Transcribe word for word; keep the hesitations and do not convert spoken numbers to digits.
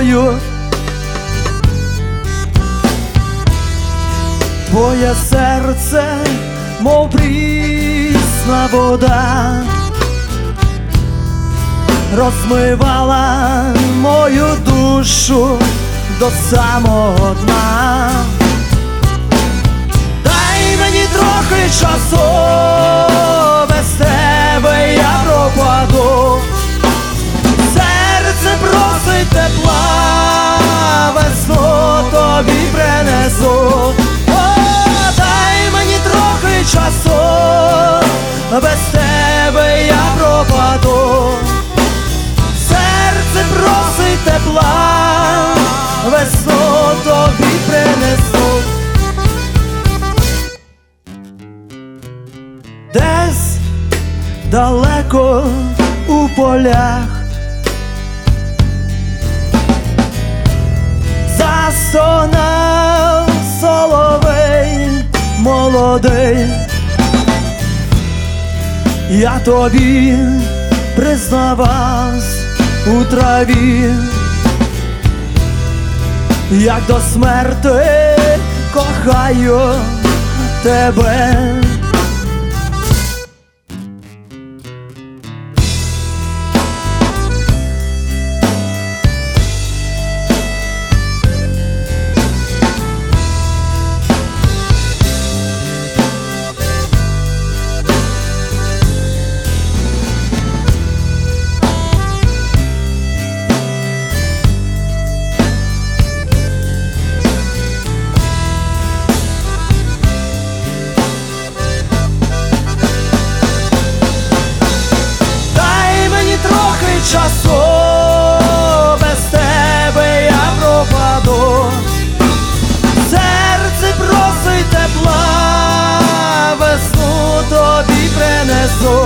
тобою. Твоє серце, мов прісна вода, розмивала мою душу до самого дна. Дай мені трохи часу, без тебе я пропаду. Серце просить тепла, весну тобі принесу. Часу, без тебе я пропаду. Серце просить тепла, весну тобі принесу. Десь далеко у полях застогнав соловей молодий. Я тобі признавався у траві, як до смерти кохаю тебе. Часу, без тебе я пропаду. Серце просить тепла, весну тобі принесу.